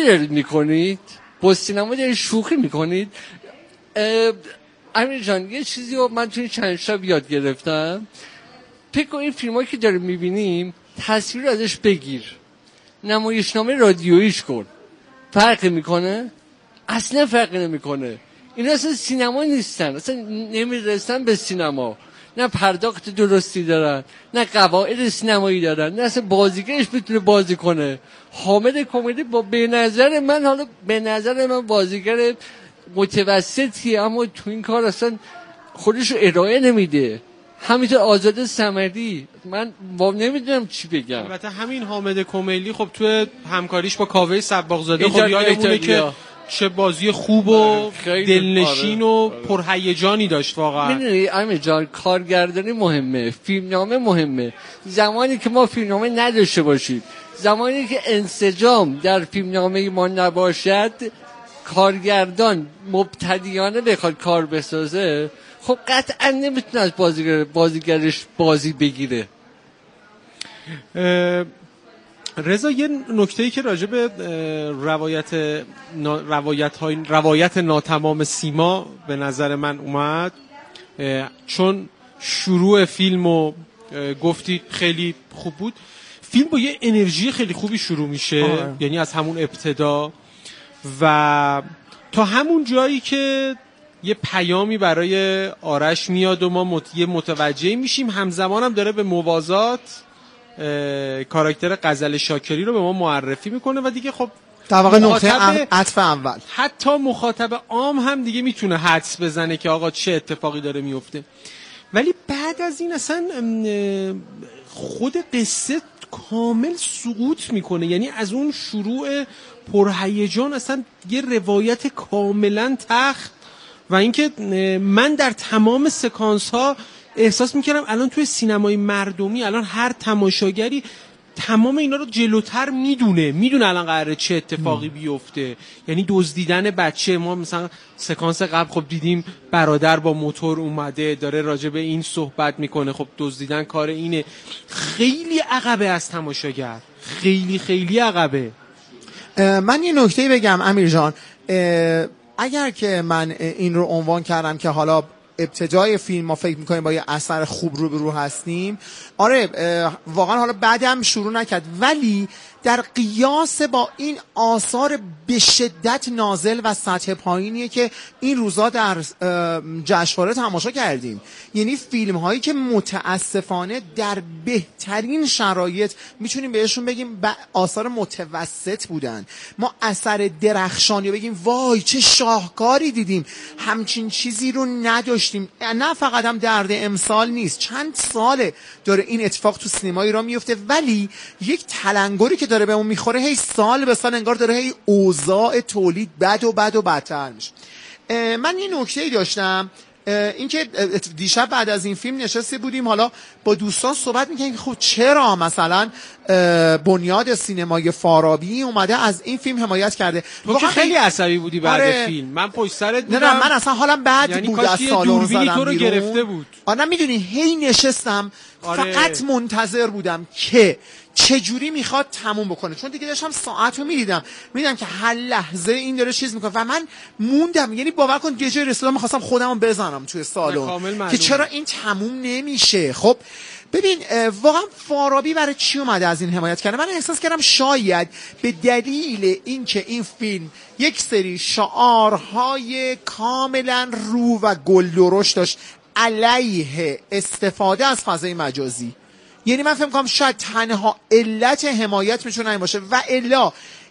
دارید میکنید؟ با سینما دارید شوخی میکنید؟ امیر جان یه چیزی رو من توی چند شب یاد گرفتم. فکر کن این فیلم هایی که داریم میبینیم تصویر ازش بگیر، نمایشنامه رادیوییش کن، فرق میکنه؟ اصلا فرق نمیکنه. اینا اصلا سینما نیستن، اصلا نمیرسن به سینما، نه پرداخت درستی دارن، نه قواعد سینمایی دارن، نه اصلا بازیگرش میتونه بازی کنه. حامد کمدی به نظر من بازیگر متوسطیه، اما تو این کار اصلا خودش رو ارائه نمیده. همینطور آزاد صمدی، من نمیدونم چی بگم. البته همین حامد کمیلی خب تو همکاریش با کاوه صباغزاده خب یادمونه که چه بازی خوب و دلنشین و پرهیجانی داشت واقعا. میدونی امیر جان کارگردانی مهمه، فیلمنامه مهمه. زمانی که ما فیلمنامه نداشته باشیم، زمانی که انسجام در فیلمنامه ما نباشد، کارگردان مبتدیانه بخواد کار بسازه، خب قطعا نمیتونه از بازیگرش بازی بگیره. رضا یه نکته‌ای که راجع به روایت ناتمام سیما به نظر من اومد، چون شروع فیلمو گفتید خیلی خوب بود. فیلم با یه انرژی خیلی خوبی شروع میشه، یعنی از همون ابتدا و تا همون جایی که یه پیامی برای آرش میاد و ما متوجه میشیم، همزمان هم داره به موازات کاراکتر غزل شاکری رو به ما معرفی میکنه و دیگه خب در واقع نقطه عطف اول، حتی مخاطب عام هم دیگه میتونه حدس بزنه که آقا چه اتفاقی داره میفته. ولی بعد از این اصلا خود قصه کامل سقوط میکنه، یعنی از اون شروع پرهیجان اصلا یه روایت کاملا تخت. و اینکه من در تمام سکانس ها احساس میکردم الان توی سینمای مردمی الان هر تماشاگری تمام اینا رو جلوتر میدونه الان قراره چه اتفاقی بیفته. یعنی دزدیدن بچه، ما مثلا سکانس قبل خب دیدیم برادر با موتور اومده داره راجع به این صحبت میکنه، خب دزدیدن کار اینه. خیلی عقبه از تماشاگر، خیلی خیلی عقبه. من یه نکته بگم امیر جان، اگر که من این رو عنوان کردم که حالا ابتدای فیلم ما فکر میکنیم با یه اثر خوب رو هستیم، آره واقعا حالا بعدم شروع نکرد، ولی در قیاس با این آثار به شدت نازل و سطح پایینیه که این روزا در جشنواره تماشا کردیم. یعنی فیلم هایی که متاسفانه در بهترین شرایط میتونیم بهشون بگیم آثار متوسط بودن. ما اثر درخشانی بگیم وای چه شاهکاری دیدیم، همچین چیزی رو نداشتیم. نه فقط هم درد امسال نیست، چند ساله داره این اتفاق تو سینمایی را میفته، ولی یک تلنگری که داره به اون میخوره هی سال به سال انگار داره هی اوضاع تولید بد و بدتر میشه. من یه نکته‌ای داشتم، اینکه دیشب بعد از این فیلم نشسته بودیم حالا با دوستان صحبت میکنیم که خب چرا مثلا بنیاد سینمای فارابی اومده از این فیلم حمایت کرده. تو که خیلی عصبی بودی بعد فیلم، من پشت سرت بودم. نه من اصلا حالم بد یعنی بود، از سالن زدم تو رو بیرون. گرفته بود. آره میدونی هی نشستم فقط منتظر بودم که چجوری میخواد تموم بکنه، چون دیگه داشتم ساعت رو میدیدم که هر لحظه این داره چیز میکنه و من موندم. یعنی باور کن یه جای رسیدم میخواستم خودم رو بزنم توی سالن که چرا این تموم نمیشه. خب ببین واقعا فارابی برای چی اومده از این حمایت کرده؟ من احساس کردم شاید به دلیل اینکه این فیلم یک سری شعارهای کاملا رو و گل درشت داشت علیه استفاده از فضای مجازی. یعنی من فکر می‌کنم شاید تنها علت حمایت میتونه این باشه و الا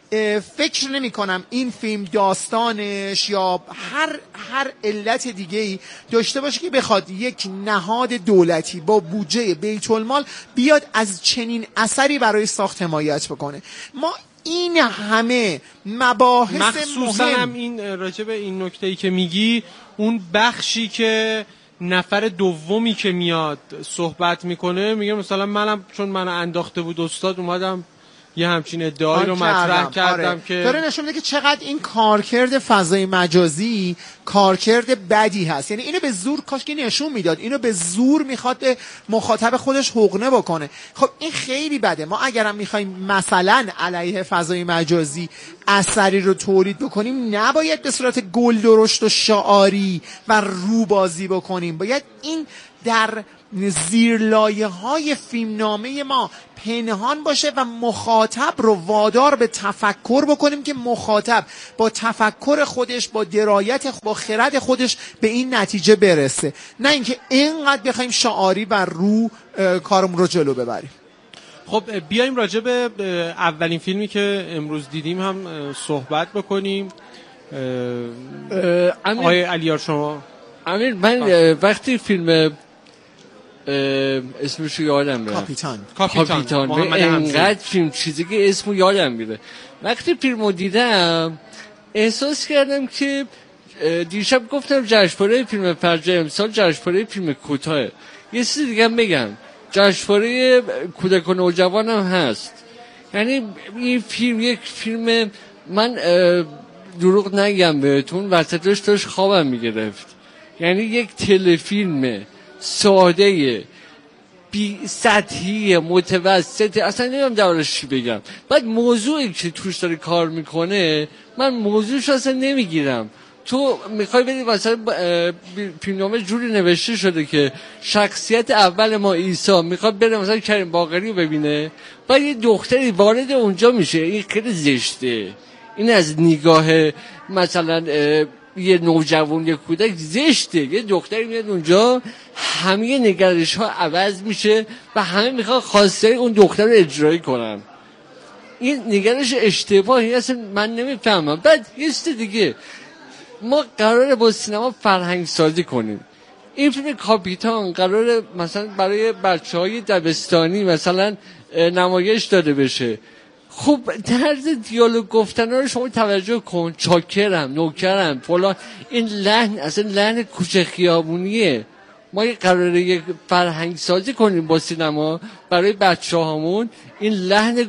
فکر نمی کنم این فیلم داستانش یا هر علت دیگه‌ای داشته باشه که بخواد یک نهاد دولتی با بودجه بیت المال بیاد از چنین اثری برای ساخت حمایت بکنه. ما این همه مباحث مخصوصا هم این راجع به این نکته‌ای که میگی، اون بخشی که نفر دومی که میاد صحبت میکنه میگه مثلا منم چون منو انداخته بود استاد اومدم یه همچین ادعایی رو مطرح کردم آره. که داره نشون میده که چقدر این کارکرد فضای مجازی کارکرد بدی هست. یعنی اینو به زور کاش که نشون میداد، اینو به زور میخواد به مخاطب خودش حقنه بکنه. خب این خیلی بده. ما اگرم میخوایم مثلا علیه فضای مجازی اثری رو تولید بکنیم، نباید به صورت گل درشت و شعاری و روبازی بکنیم. باید این در زیرلایه های فیلمنامه ما پنهان باشه و مخاطب رو وادار به تفکر بکنیم که مخاطب با تفکر خودش، با درایت، با خرد خودش به این نتیجه برسه، نه اینکه اینقدر بخوایم شعاری و رو کارمون رو جلو ببریم. خب بیایم راجع به اولین فیلمی که امروز دیدیم هم صحبت بکنیم. آقای علیار شما. امیر، من وقتی فیلم اسمش یادم میره، کاپیتان اینقدر فیلم چیزی که اسمو یادم میره، وقتی فیلمو دیدم احساس کردم که دیشب گفتم جشنواره فیلم فجر امسال جشنواره فیلم کوتاه. یه چیز دیگه هم بگم، جشنواره کودکان و نوجوان هم هست. یعنی این فیلم یک فیلم، من دروغ نگم بهتون، وسطش داشت خوابم میگرفت. یعنی یک تلفیلم ساده بی سطحی متوسط، اصلا نمیدونم درش چی بگم. بعد موضوعی که توش داره کار میکنه من موضوعش اصلا نمیگیرم. تو میخوای بدی مثلا فیلمنامه جوری نوشته شده که شخصیت اول ما عیسی میخواد بره مثلا کریم باقری رو ببینه، بعد یه دختری وارد اونجا میشه. این خیلی زشته. این از نگاه مثلا یه نوجوان، یه کودک زشته. یه دختری میاد اونجا، همه نگرش ها عوض میشه و همه میخوان خواسته اون دختر رو اجرایی کنن. این نگرش اشتباهی اصلا من نمیفهمم. بعد یه چیز دیگه، ما قراره با سینما فرهنگ سازی کنیم. این فیلم کاپیتان قراره مثلا برای بچهای دبستانی مثلا نمایش داده بشه. خب طرز دیالوگ گفتن رو شما توجه کن، چاکرم، نوکرم، فلان. این لحن اصلا لحن کوچه خیابونیه. ما قراره یک فرهنگ سازی کنیم با سینما برای بچه هامون. این لحن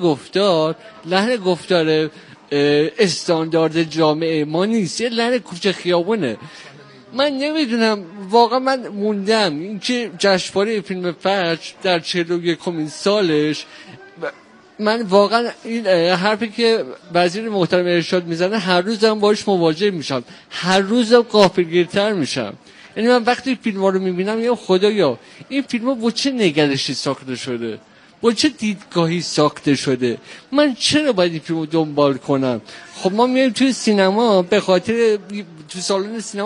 گفتار استاندارد جامعه ما نیست، یه لحن کوچه خیابونه. من نمیدونم، واقعا من موندم این که جشنواره فیلم فجر در 41مین سالش، من واقعا این حرفی که وزیر محترم ارشاد میزنه هر روزم باش مواجه میشم، هر روزم غافلگیرتر میشم. یعنی من وقتی فیلم‌ها رو میبینم یا خدایا این فیلم‌ها با چه نگرشی ساخته شده، با چه دیدگاهی ساخته شده، من چرا باید این فیلمو دنبال کنم؟ خب ما میایم توی سینما به خاطر، تو سالن سینما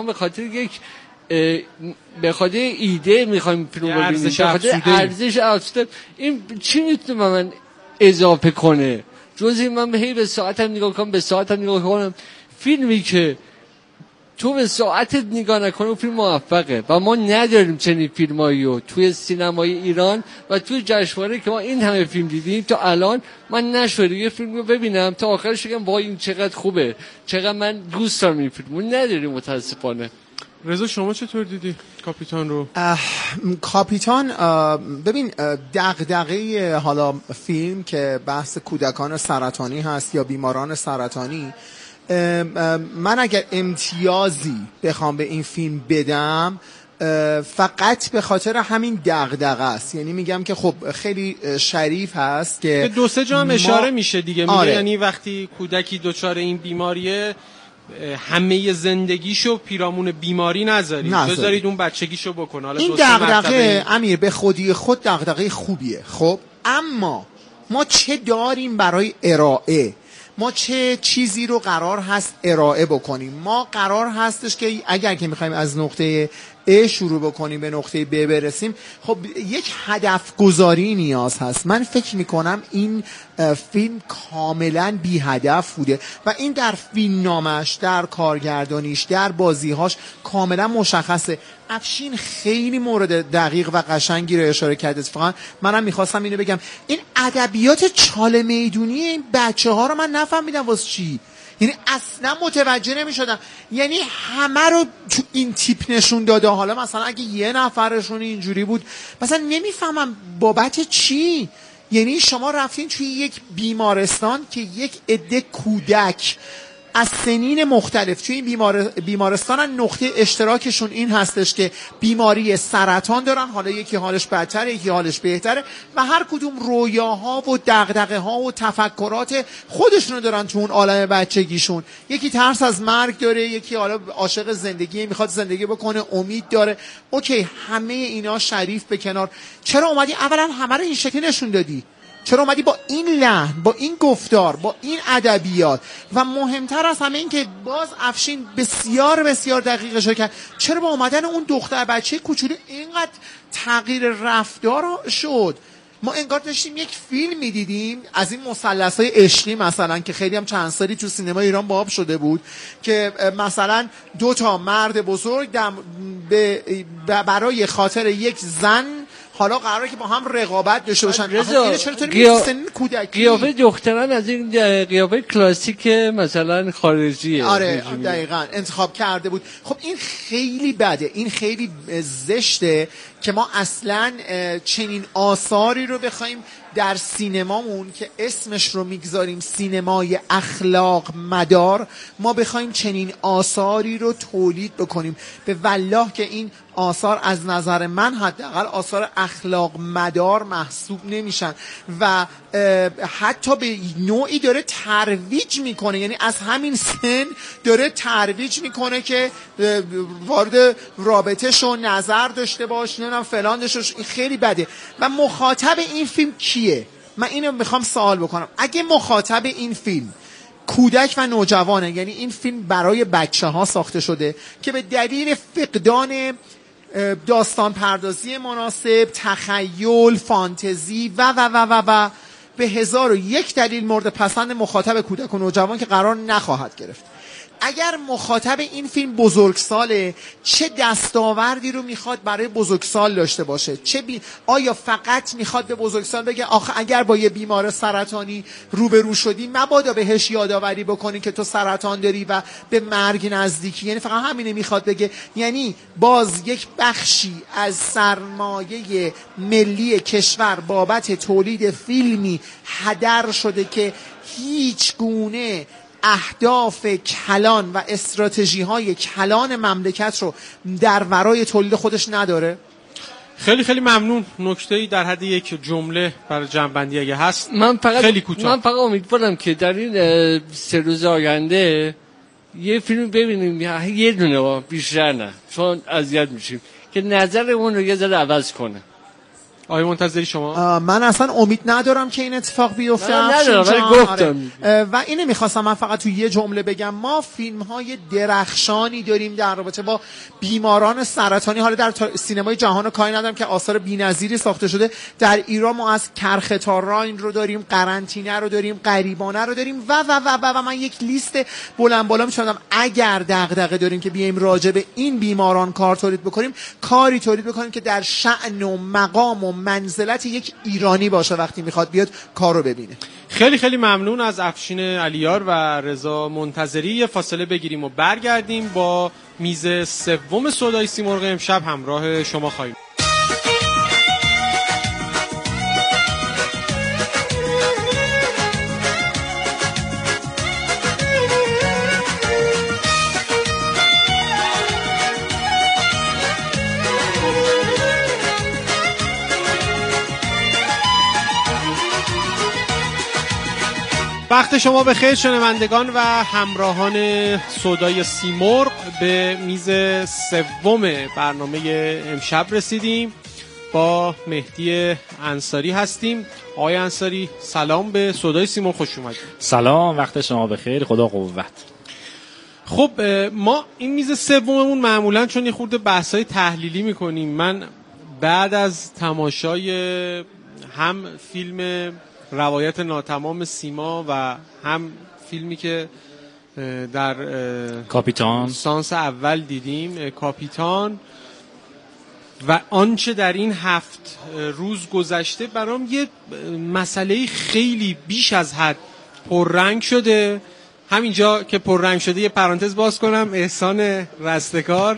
به خاطر ایده میخوایم فیلمو ببینیم، به خاطر ارزش افزوده. این چی میتونه من اضافه کنه جز این من به ساعتم نگاه کنم؟ فیلمی که تو به ساعتت نگاه نکنه فیلم موفقه و ما نداریم چنین فیلمایی رو توی سینمای ایران و توی جشنواره که ما این همه فیلم دیدیم تا الان. من نشده یه فیلم رو ببینم تا آخرش بگم وای این چقدر خوبه، چقدر من دوست دارم این فیلمو. نداریم متاسفانه. رضا شما چطور دیدی کاپیتان رو؟ کاپیتان، ببین دغدغه حالا فیلم که بحث کودکان سرطانی هست یا بیماران سرطانی، من اگر امتیازی بخوام به این فیلم بدم فقط به خاطر همین دغدغه است. یعنی میگم که خب خیلی شریف هست که دو سه جا هم اشاره میشه دیگه، میگه آره. یعنی وقتی کودکی دچار این بیماریه همه زندگیشو پیرامون بیماری نذارید، بذارید اون بچگیشو بکنه. حالا این دغدغه امیر به خودی خود دغدغه خوبیه. خب اما ما چه داریم برای ارائه؟ ما چه چیزی رو قرار هست ارائه بکنیم؟ ما قرار هستش که اگر که میخوایم از نقطه A شروع بکنیم به نقطه B برسیم، خب یک هدف گذاری نیاز هست. من فکر میکنم این فیلم کاملا بی هدف بوده و این در فیلم نامش، در کارگردانیش، در بازیهاش کاملا مشخصه. افشین خیلی مورد دقیق و قشنگی رو اشاره کرده. اتفاقا منم میخواستم اینو بگم، این ادبیات چاله میدونی این بچه ها رو من نفهمیدم واسه چی. یعنی اصلا متوجه نمیشدم. یعنی همه رو تو این تیپ نشون داده. حالا مثلا اگه یه نفرشون اینجوری بود مثلا نمیفهمم بابت چی. یعنی شما رفتین توی یک بیمارستان که یک عده کودک از سنین مختلف توی این بیمارستان نقطه اشتراکشون این هستش که بیماری سرطان دارن، حالا یکی حالش بدتره یکی حالش بهتره و هر کدوم رویاها و دغدغه ها و تفکرات خودشونو دارن تو اون عالم بچگیشون. یکی ترس از مرگ داره، یکی حالا عاشق زندگی میخواد زندگی بکنه، امید داره. اوکی، همه اینا شریف به کنار. چرا اومدی اولا همه رو این شکلی نشون دادی؟ چرا اومدی با این لحن، با این گفتار، با این ادبیات و مهمتر از همه این که باز افشین بسیار بسیار دقیقش کرد، چرا با اومدن اون دختر بچه کوچولو اینقدر تغییر رفتار شد؟ ما انگار داشتیم یک فیلم میدیدیم از این مثلث‌های عشقی مثلا که خیلی هم چند سالی تو سینما ایران باب شده بود که مثلا 2 مرد بزرگ برای خاطر یک زن حالا قراره که با هم رقابت داشته باشن. قیافه دختران از این قیافه کلاسیک مثلا خارجیه. آره دقیقاً انتخاب کرده بود. خب این خیلی بده، این خیلی زشته که ما اصلا چنین آثاری رو بخوایم در سینمامون که اسمش رو میگذاریم سینمای اخلاق مدار، ما بخوایم چنین آثاری رو تولید بکنیم. به والله که این آثار از نظر من حداقل آثار اخلاق مدار محسوب نمیشن و حتی به نوعی داره ترویج میکنه، یعنی از همین سن داره ترویج میکنه که وارد رابطه شو، نظر داشته باش، نمیدونم فلان داشته باش. این خیلی بده. و مخاطب این فیلم کیه؟ من اینو میخوام سوال بکنم. اگه مخاطب این فیلم کودک و نوجوانه، یعنی این فیلم برای بچه ها ساخته شده که به دلیل فقدان داستان پردازی مناسب، تخیل، فانتزی و به 1001 دلیل مورد پسند مخاطب کودک و نوجوان که قرار نخواهد گرفت. اگر مخاطب این فیلم بزرگساله، چه دستاوردی رو میخواد برای بزرگسال داشته باشه؟ آیا فقط میخواد به بزرگسال بگه آخه اگر با یه بیمار سرطانی روبرو شدی مبادا بهش یادآوری بکنی که تو سرطان داری و به مرگ نزدیکی؟ یعنی فقط همینه میخواد بگه؟ یعنی باز یک بخشی از سرمایه ملی کشور بابت تولید فیلمی هدر شده که هیچ گونه اهداف کلان و استراتژی های کلان مملکت رو در ورای تولید خودش نداره. خیلی خیلی ممنون. نکته‌ای در حد یک جمله برای جمع‌بندی اگه هست خیلی کوتاه. من فقط امیدوارم که در این 3 روز آینده یه فیلم ببینیم، یه دونه بیشتر نه، چون اذیت میشیم، که نظرمون رو یه ذره عوض کنه. آقای منتظری شما؟ من اصلا امید ندارم که این اتفاق بیفته. و اینو میخواستم من فقط تو یه جمله بگم. ما فیلم های درخشانی داریم در رابطه با بیماران سرطانی. حالا در سینمای جهان رو کاری ندارم که آثار بی‌نظیری ساخته شده. در ایران ما از کرختاراین رو داریم، قرنطینه رو داریم، غریبانه رو داریم و من یک لیست بلند بالا می‌چینم. اگر دغدغه داریم که بیایم راجع به این بیماران کار تولید بکنیم، کاری تولید بکنیم که در شأن و مقام و منزلت یک ایرانی باشه وقتی میخواد بیاد کارو ببینه. خیلی خیلی ممنون از افشین علیار و رضا منتظری. یه فاصله بگیریم و برگردیم. با میز سوم سودای سیمرغ امشب همراه شما خواهیم. وقت شما به خیر شنوندگان و همراهان سودای سیمرغ. به میز سوم برنامه امشب رسیدیم. با مهدی انصاری هستیم. آقای انصاری سلام، به سودای سیمرغ خوش اومدید. سلام، وقت شما به خیر، خدا قوت. خب ما این میز سوممون معمولا چون یه خورده بحثای تحلیلی میکنیم، من بعد از تماشای هم فیلم روایت ناتمام سیما و هم فیلمی که در کاپیتان سانس اول دیدیم، کاپیتان، و آنچه در این 7 روز گذشته، برام یه مسئله خیلی بیش از حد پررنگ شده. همینجا که پررنگ شده یه پرانتز باز کنم، احسان رستگار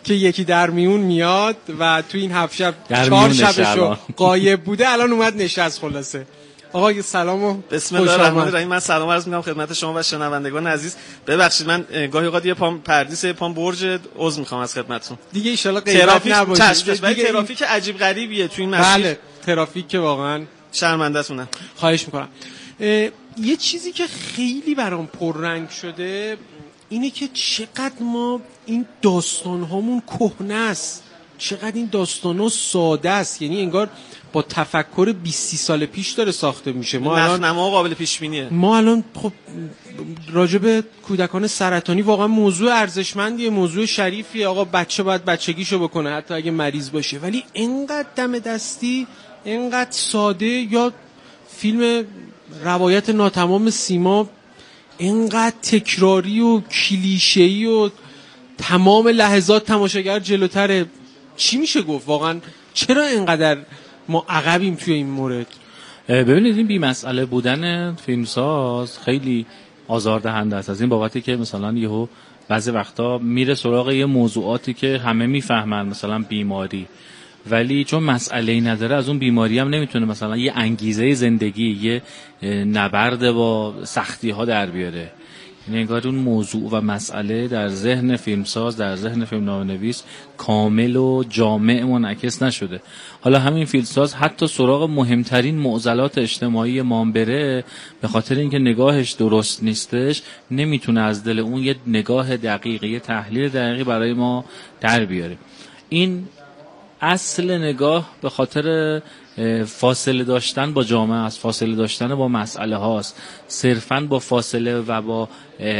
که یکی در میون میاد و تو این 7 شب در 4 میون شبشو غایب بوده، الان اومد نشست. خلاصه آقا سلام و بسم الله الرحمن الرحیم. من سلام عرض می‌کنم خدمت شما و شنوندگان عزیز. ببخشید من گاهی اوقات یه پام پردیس پام برج عذر می‌خوام از خدمتتون. دیگه ان شاءالله غیبت نباشه. ولی ترافیک عجیب غریبیه تو این مسیر. بله ترافیک که واقعا شرمنده‌تونه. خواهش می‌کنم. یه چیزی که خیلی برام پررنگ شده اینه که چقدر ما این داستان‌هامون کهنه است، چقدر این داستانا ساده است، یعنی انگار با تفکر 20-30 سال پیش داره ساخته میشه. ما الان نما قابل پیش بینیه. ما الان خب راجب کودکان سرطانی واقعا موضوع ارزشمندیه، موضوع شریفیه. آقا بچه باید بچگیشو بکنه حتی اگه مریض باشه، ولی اینقدر دم دستی، اینقدر ساده. یا فیلم روایت ناتمام سیما اینقدر تکراری و کلیشه‌ای و تمام لحظات تماشاگر جلوتره. چی میشه گفت واقعا؟ چرا اینقدر ما عقبیم توی این مورد؟ ببینید این بی مسئله بودن فیلمساز خیلی آزاردهنده است، از این بابتی که مثلا یهو بعضی وقتا میره سراغ یه موضوعاتی که همه میفهمن، مثلا بیماری، ولی چون مسئله‌ای نداره از اون بیماری هم نمیتونه مثلا یه انگیزه زندگی، یه نبرد با سختی‌ها در بیاره. یعنی انگار اون موضوع و مسئله در ذهن فیلمساز، در ذهن فیلمنامه‌نویس کامل و جامع منعکس نشده. حالا همین فیلمساز حتی سراغ مهمترین معضلات اجتماعی ما بره، به خاطر اینکه نگاهش درست نیستش نمیتونه از دل اون یه نگاه دقیقی، یه تحلیل دقیقی برای ما در بیاره. این اصل نگاه به خاطر فاصله داشتن با جامعه است، فاصله داشتن با مسئله هاست. صرفاً با فاصله و با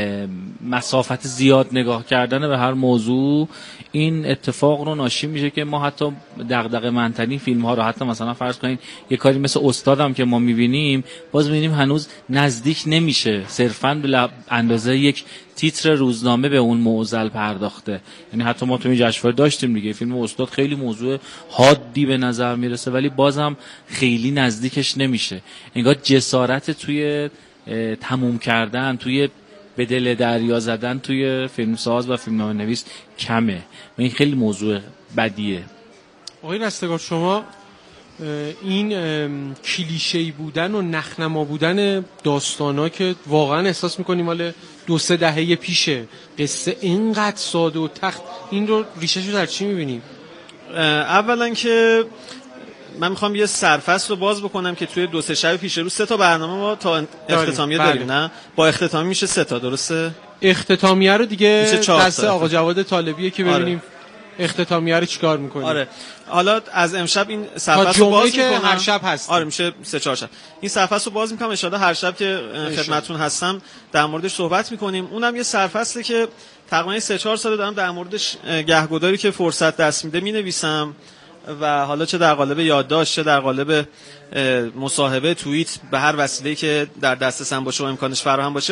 مسافت زیاد نگاه کردن به هر موضوع این اتفاق رو ناشی میشه که ما حتی دغدغه منتنی فیلم ها رو، حتی مثلا فرض کنین یه کاری مثل استادم که ما میبینیم، باز میبینیم هنوز نزدیک نمیشه، صرفاً به اندازه یک تیتر روزنامه به اون معضل پرداخته. یعنی حتی ما تو این جشنواره داشتیم دیگه، فیلم استاد خیلی موضوع حادی به نظر میرسه ولی بازم خیلی نزدیکش نمیشه. انگار جسارت توی تموم کردن، توی به دل دریا زدن توی فیلمساز و فیلمنامه‌نویس کمه و این خیلی موضوع بدیه. آقای رستگار شما این کلیشه‌ای بودن و نخنما بودن داستانا که واقعا احساس می‌کنیم مال 2-3 دهه پیشه، قصه اینقدر ساده و تخت، این رو ریشه‌شو در چی می‌بینیم؟ اولا که من میخوام یه سرفصل رو باز بکنم که توی 2-3 شب پیش رو 3 تا برنامه ما تا اختتامیه داریم. نه با اختتامی میشه 3 تا، درسته؟ اختتامیه رو دیگه دست تا آقا جواد طالبیه که ببینیم اختتامیه رو چیکار میکنیم. آره حالا از امشب این سرفصل رو باز میکنم. هر شب هست. آره میشه 3-4 شب. این سرفصل رو باز میکنم ان شاءالله هر شب که خدمتتون هستم در موردش صحبت میکنیم. اونم یه سرفصلی که تقریبا 3-4 سال دارم در موردش گهگداری که فرصت دست میده مینویسم و حالا چه در قالب یادداشت، چه در قالب مصاحبه، توییت، به هر وسیله‌ای که در دسترسم باشه و امکانش فراهم باشه.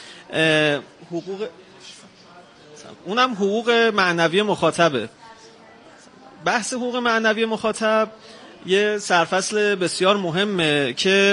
اونم حقوق معنوی مخاطبه. بحث حقوق معنوی مخاطب یه سرفصل بسیار مهمه که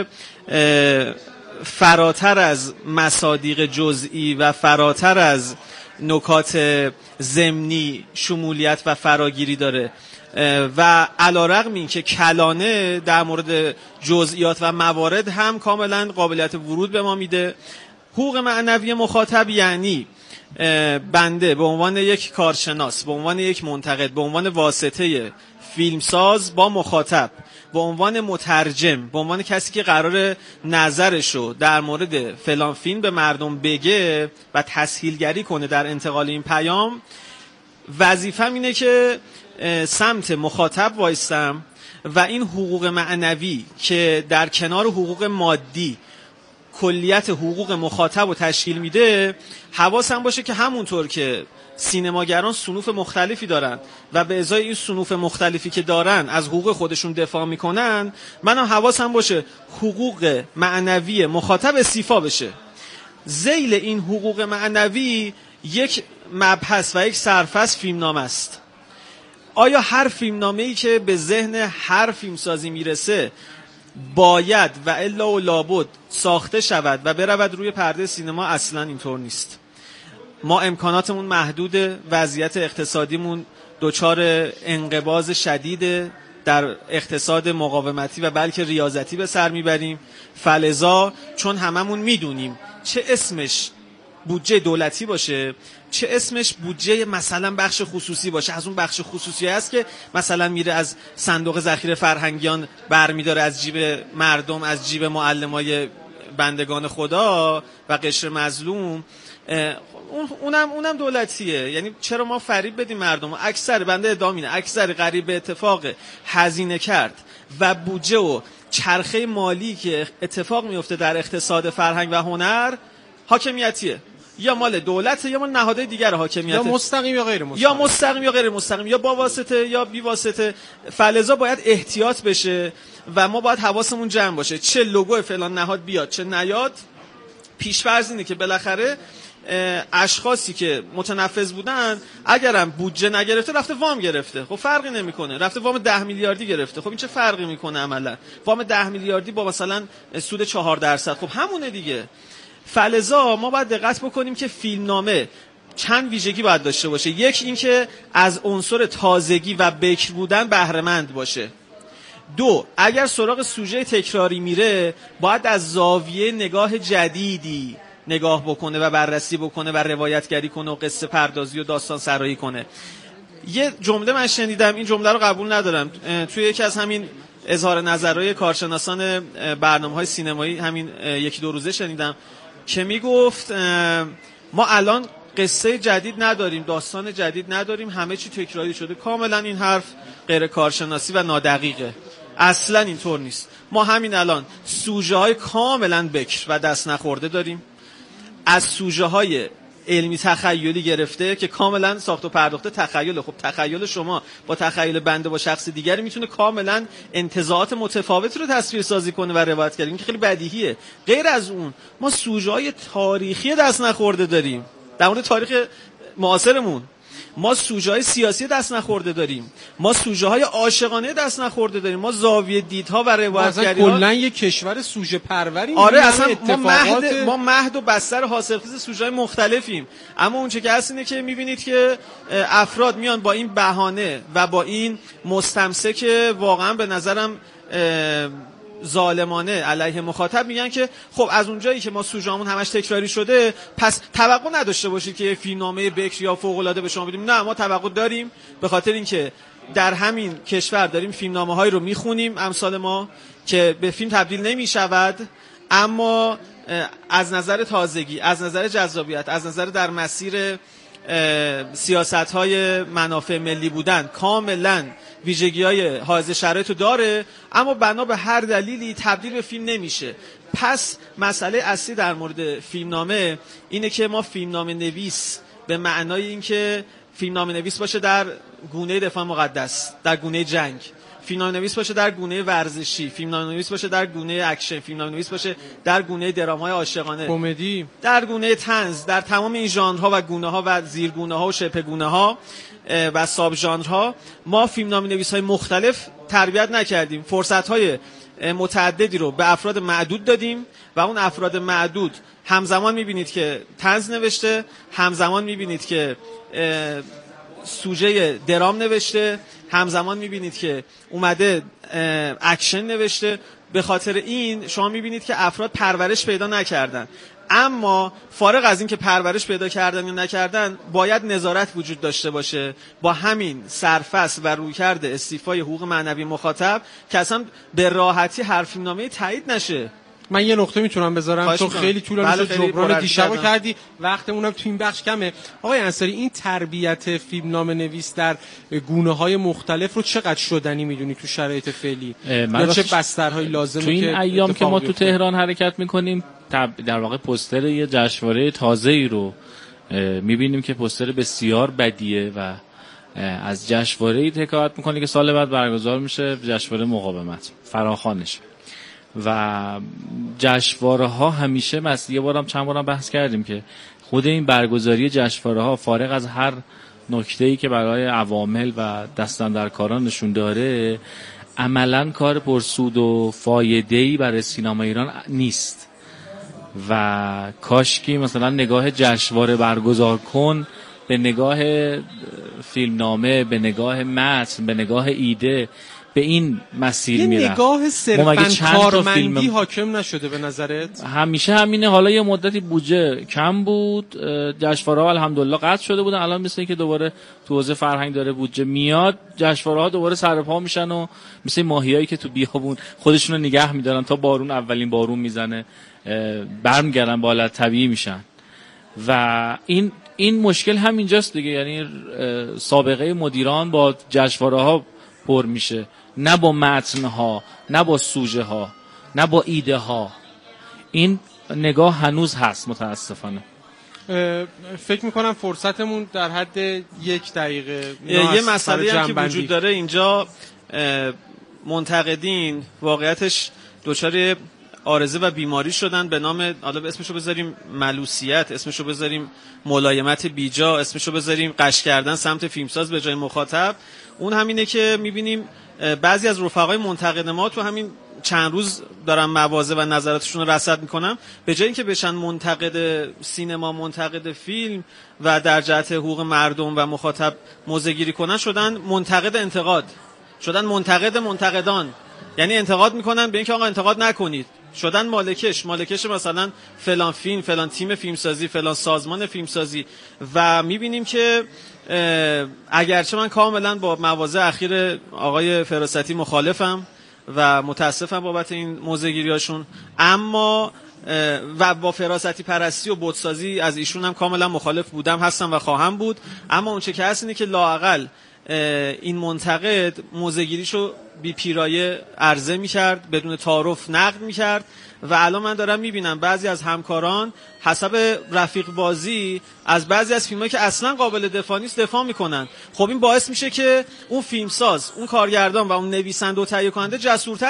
فراتر از مصادیق جزئی و فراتر از نکات ضمنی شمولیت و فراگیری داره و علیرغم این که کلانه در مورد جزئیات و موارد هم کاملا قابلیت ورود به ما میده. حقوق معنوی مخاطب یعنی بنده به عنوان یک کارشناس، به عنوان یک منتقد، به عنوان واسطه فیلمساز با مخاطب، به عنوان مترجم، به عنوان کسی که قرار نظرشو در مورد فلان فیلم به مردم بگه و تسهیلگری کنه در انتقال این پیام، وظیفه‌م اینه که سمت مخاطب وایستم و این حقوق معنوی که در کنار حقوق مادی کلیت حقوق مخاطب رو تشکیل میده، حواسم باشه که همونطور که سینماگران صنوف مختلفی دارن و به ازای این صنوف مختلفی که دارن از حقوق خودشون دفاع میکنن، منم حواسم باشه حقوق معنوی مخاطب استیفا بشه. ذیل این حقوق معنوی یک مبحث و یک سرفصل فیلمنامه است. آیا هر فیلمنامه‌ای که به ذهن هر فیلمسازی میرسه باید و الا و لابد ساخته شود و برود روی پرده سینما؟ اصلا اینطور نیست. ما امکاناتمون محدوده، وضعیت اقتصادیمون دچار انقباض شدیده، در اقتصاد مقاومتی و بلکه ریاضتی به سر میبریم. فلذا چون هممون میدونیم چه اسمش بودجه دولتی باشه، چه اسمش بودجه مثلا بخش خصوصی باشه، از اون بخش خصوصی هست که مثلا میره از صندوق ذخیره فرهنگیان برمیداره، از جیب مردم، از جیب معلمای بندگان خدا و قشر مظلوم، اونم دولتیه. یعنی چرا ما فریب بدیم مردم؟ اکثر بنده ادعا اینه اکثر قریب به اتفاق هزینه کرد و بودجه و چرخه مالی که اتفاق میفته در اقتصاد فرهنگ و هنر حاکمیتیه، یا مال دولته یا مال نهادهای دیگر حاکمیت، یا مستقیم یا غیر مستقیم، یا مستقیم یا غیر مستقیم، یا با واسطه یا بی واسطه. فلذا باید احتیاط بشه و ما باید حواسمون جمع باشه چه لوگو فلان نهاد بیاد چه نیاد. پیش‌فرض اینه که بالاخره اشخاصی که متنفذ بودن اگرم بودجه نگرفته رفته وام گرفته، خب فرقی نمیکنه، رفته وام 10 میلیاردی گرفته، خب این چه فرقی میکنه عملا؟ وام 10 میلیاردی با مثلا سود 4%، خب همونه دیگه. فلذا ما باید دقت بکنیم که فیلمنامه چند ویژگی باید داشته باشه. یک، این که از عنصر تازگی و بکر بودن بهره مند باشه. دو، اگر سراغ سوژه تکراری میره باید از زاویه نگاه جدیدی نگاه بکنه و بررسی بکنه و روایتگری کنه و قصه پردازی و داستان سرایی کنه. یه جمله من شنیدم، این جمله رو قبول ندارم، توی یکی از همین اظهار نظرهای کارشناسان برنامه‌های سینمایی همین یکی دو روزه شنیدم که میگفت ما الان قصه جدید نداریم، داستان جدید نداریم، همه چی تکراری شده. کاملا این حرف غیر کارشناسی و نادقیقه، اصلا اینطور نیست. ما همین الان سوژه های کاملا بکر و دست نخورده داریم، از سوژه های علمی تخیلی گرفته که کاملا ساخت و پرداخته تخیله. خب تخیل شما با تخیل بنده با شخص دیگری میتونه کاملا انتزاعات متفاوتی رو تصویر سازی کنه و روایت کنه، این که خیلی بدیهیه. غیر از اون ما سوژه های تاریخی دست نخورده داریم، در مورد تاریخ معاصرمون. ما سوژه های سیاسی دست نخورده داریم، ما سوژه های عاشقانه دست نخورده داریم، ما زاویه دیدها و روایتگری ها. کلا یک کشور سوژه پروریم. آره اصلا ما مهد و بستر حاصلخیز سوژه های مختلفیم. اما اون چه که هست اینه که میبینید که افراد میان با این بهانه و با این مستمسک واقعا به نظرم ظالمانه علیه مخاطب میگن که خب از اونجایی که ما سوژه‌مون همش تکراری شده پس توقع نداشته باشید که فیلمنامه بکر یا فوق‌العاده به شما بدیم. نه، ما توقع داریم، به خاطر اینکه در همین کشور داریم فیلمنامه‌هایی رو میخونیم امثال ما که به فیلم تبدیل نمیشود، اما از نظر تازگی، از نظر جذابیت، از نظر در مسیر سیاست‌های منافع ملی بودن کاملا ویژگی‌های حائز شرایطو داره، اما بنا به هر دلیلی تبدیل به فیلم نمیشه. پس مسئله اصلی در مورد فیلمنامه اینه که ما فیلمنامه نویس به معنای اینکه فیلمنامه نویس باشه در گونه دفاع مقدس، در گونه جنگ، فیلمنامه نویس باشه در گونه ورزشی، فیلمنامه نویس باشه در گونه اکشن، فیلمنامه نویس باشه در گونه درامای عاشقانه، کمدی، در گونه طنز، در تمام این ژانرها و گونه‌ها و زیرگونه‌ها و شبه گونه‌ها و ساب ژانرها ما فیلمنامه نویس‌های مختلف تربیت نکردیم. فرصت‌های متعددی رو به افراد معدود دادیم و اون افراد معدود همزمان می‌بینید که طنز نوشته، همزمان می‌بینید که سوژه درام نوشته، همزمان می‌بینید که اومده اکشن نوشته. به خاطر این شما می‌بینید که افراد پرورش پیدا نکردن. اما فارغ از این که پرورش پیدا کردن یا نکردن باید نظارت وجود داشته باشه با همین سرفصل و رویکرد استیفای حقوق معنوی مخاطب که اصلا به راحتی هر فیلمنامه تایید نشه. من یه نقطه میتونم بذارم چون خیلی طولانی شد، جبران دیشبو کردی، وقتمونم تو این بخش کمه. آقای انصاری، این تربیت فیلمنامه نویس در گونه‌های مختلف رو چقدر شدنی میدونی تو شرایط فعلی؟ یا چه بسترهایی لازمه تو این ایام که ما تو تهران حرکت میکنیم در واقع پوستر یه جشنواره تازه‌ای رو میبینیم که پوستر بسیار بدیه و از جشنواره‌ای حکایت میکنه که سال بعد برگزار میشه، جشنواره مقاومت فراخوانش. و جشنواره ها همیشه یه بارم چند بارم بحث کردیم که خود این برگزاری جشنواره ها فارغ از هر نکته‌ای که برای عوامل و دستاندرکاران نشون داره، عملاً کار پرسود و فایده‌ای برای سینما ایران نیست و کاشکی مثلا نگاه جشنواره برگزار کن به نگاه فیلمنامه، به نگاه متن، به نگاه ایده، به این مسیر میره. یه نگاه صرفاً کارمندی حاکم نشده به نظرت؟ همیشه همینه. حالا یه مدتی بودجه کم بود، جشنواره‌ها الحمدلله قطع شده بودن، الان مثل که دوباره تو حوزه فرهنگ داره بودجه میاد، جشنواره‌ها دوباره سر پا میشن و مثل ماهیایی که تو بیابون خودشون رو نگه میدارن تا بارون اولین بارون میزنه برمیگردن به حالت طبیعی میشن. و این مشکل همینجاست دیگه، یعنی سابقه مدیران با جشنواره‌ها پر میشه، نه با متن‌ها، نه با سوژه ها، نه با ایده ها. این نگاه هنوز هست متاسفانه. فکر میکنم فرصتمون در حد 1 دقیقه. یه مسئله هم که وجود داره اینجا، منتقدین واقعیتش دچار عارضه و بیماری شدن به نام، حالا اسمشو بذاریم ملوسیت، اسمشو بذاریم ملایمت بیجا، اسمشو بذاریم قش کردن سمت فیلمساز به جای مخاطب. اون همینه که میبینیم بعضی از رفقای منتقد ما تو همین چند روز دارن مواضع و نظراتشون رو رصد میکنن، به جای اینکه بشن منتقد سینما، منتقد فیلم و در جهت حقوق مردم و مخاطب موضع‌گیری کنن، شدن منتقد انتقاد، شدن منتقد منتقدان. یعنی انتقاد میکنن به اینکه آقا انتقاد نکنید، شدن مالکش مثلا فلان فیلم، فلان تیم فیلمسازی، فلان سازمان فیلمسازی. و میبینیم که اگرچه من کاملا با مواضع اخیر آقای فراستی مخالفم و متاسفم بابت این موضع‌گیری‌هاشون، اما و با فراستی پرستی و بتسازی از ایشون هم کاملا مخالف بودم، هستم و خواهم بود. اما اون چه که هست اینه که لااقل این منتقد موضع‌گیریشو بی پیرایه عرضه می‌کرد، بدون تعارف نقد می‌کرد. و الان من دارم می‌بینم بعضی از همکاران حسب رفیق بازی از بعضی از فیلم‌هایی که اصلا قابل دفاع نیست دفاع می‌کنن. خب این باعث میشه که اون فیلمساز، اون کارگردان و اون نویسنده و تهیه کننده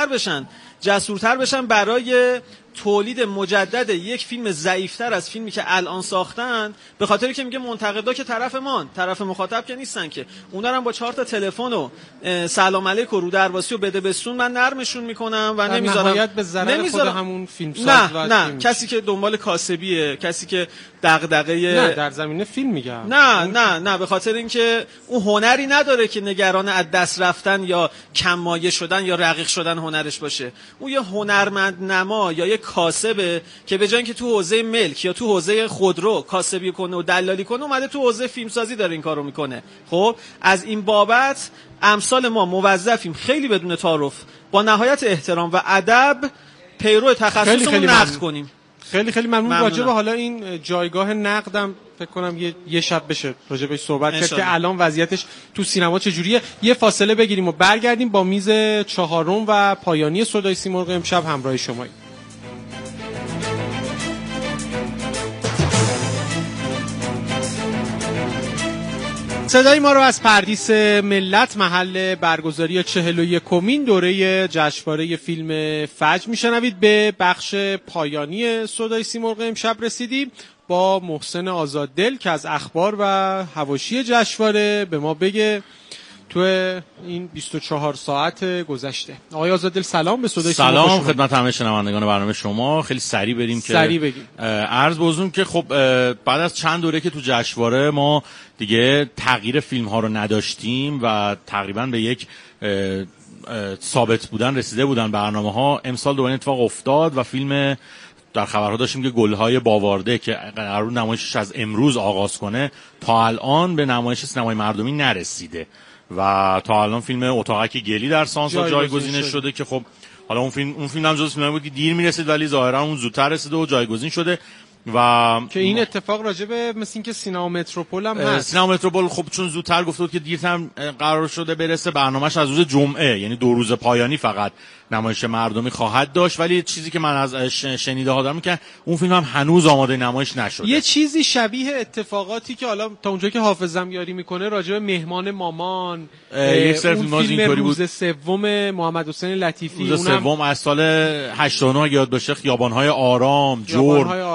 جسورتر بشن برای تولید مجدد یک فیلم ضعیف‌تر از فیلمی که الان ساختن، به خاطری که میگه منتقدا که طرف مخاطب که نیستن، که اونا رو با 4 تا تلفن و سلام علیک و رو درواسی و بده بستون من نرمشون میکنم و نمیذارم نهایت به ضرر خود همون فیلمساز. نه کسی که دنبال کاسبیه، کسی که دغدغه نه در زمینه فیلم میگم، نه به خاطر اینکه اون هنری نداره که نگران از دست رفتن یا کمایه شدن یا رقیق شدن هنرش باشه. اون یه هنرمند نما یا یه کاسبه که به جای اینکه تو حوزه ملک یا تو حوزه خودرو کاسبی کنه و دلالی کنه، اومده تو حوزه فیلمسازی داره این کارو میکنه. خب از این بابت امثال ما موظفیم خیلی بدون تعارف با نهایت احترام و ادب پیرو تخصصمون نقد کنیم. خیلی ممنون. راجع به حالا این جایگاه نقدم فکر کنم یه شب بشه راجع بهش صحبت کرد که الان وضعیتش تو سینما چجوریه. یه فاصله بگیریم و برگردیم با میز چهارم و پایانی صدای سیمرغ امشب همراه شماییم. صدای ما رو از پردیس ملت، محل برگزاری 41مین دوره جشنواره فیلم فجر میشنوید. به بخش پایانی صدای سیمرغ امشب رسیدیم با محسن آزاددل که از اخبار و حواشی جشنواره به ما بگه تو این 24 ساعت گذشته. آقای آزاددل سلام، به صدای شما. سلام خدمت همه شنوندگان برنامه شما. خیلی سریع بریم که بگیم. عرض بزرگم که خب بعد از چند دوره که تو جشنواره ما دیگه تغییر فیلم ها رو نداشتیم و تقریبا به یک ثابت بودن رسیده بودن برنامه ها، امسال دوباره اتفاق افتاد و فیلم در خبرها داشتیم که گلهای باوارده که قرار نمایشش از امروز آغاز کنه تا الان به نمایش سینمای مردمی نرسیده و تا الان فیلم اتاقک گلی در سانسور جایگزین شده که خب حالا اون فیلم هم جز فیلمی بود که دیر میرسید ولی ظاهرا اون زودتر رسیده و جایگزین شده و که این اتفاق راجبه مثل این که سینما متروپول هم هست. سینما متروپول خب چون زودتر گفته بود که دیرتر قرار شده برسه، برنامه‌اش از روز جمعه یعنی 2 روز پایانی فقط نمایش مردمی خواهد داشت، ولی چیزی که من از شنیده ها دارم که اون فیلم هم هنوز آماده نمایش نشده. یه چیزی شبیه اتفاقاتی که حالا تا اونجایی که حافظم یاری میکنه راجبه مهمان مامان، یک سری فیلم اینطوری بود. روز سوم محمد حسین لطیفی، روز سوم از سال 89 یاد باشه، خیابان‌های آرام، جرم، آره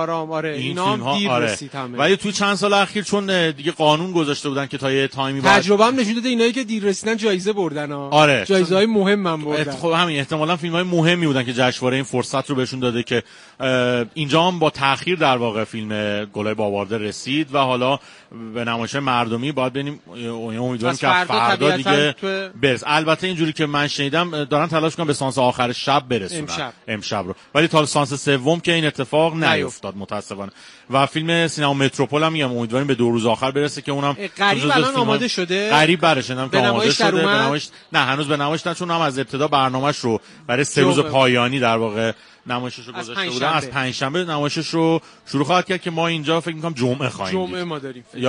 آره این اینا فیلم ها دیر آره. رسید همه. ولی توی چند سال اخیر چون دیگه قانون گذاشته بودن که تا یه تایمی بعد تجربه هم نشون داده اینایی که دیر رسیدن جایزه بردن ها. آره. جایزه‌های مهم هم بردن. خب همین احتمالاً فیلم‌های مهمی بودن که جشنواره این فرصت رو بهشون داده که اینجا هم با تأخیر در واقع فیلم گلای باوارده رسید و حالا به نمایش مردمی باید ببینیم. امیدواریم که فردا دیگه برس. البته اینجوری که من شنیدم دارن تلاش کنن به سانس آخر شب برسونن امشب رو، ولی تا سانس سوم که این اتفاق نیفتاد متاسفانه. و فیلم سینما متروپول هم میگم امیدواریم به 2 روز آخر برسه که اونم قریب الان آماده شده. قریب برشنم که آماده شده. به نمایش نه هنوز به نمایش نه، چون هم از ابتدا برنامه‌اش رو برای 3 روز پایانی در واقع نمایشش رو گذاشته بودن. از پنجشنبه نمایشش رو شروع خواهد کرد که ما اینجا فکر می‌کنم جمعه خواهیم جمعه ما داریم.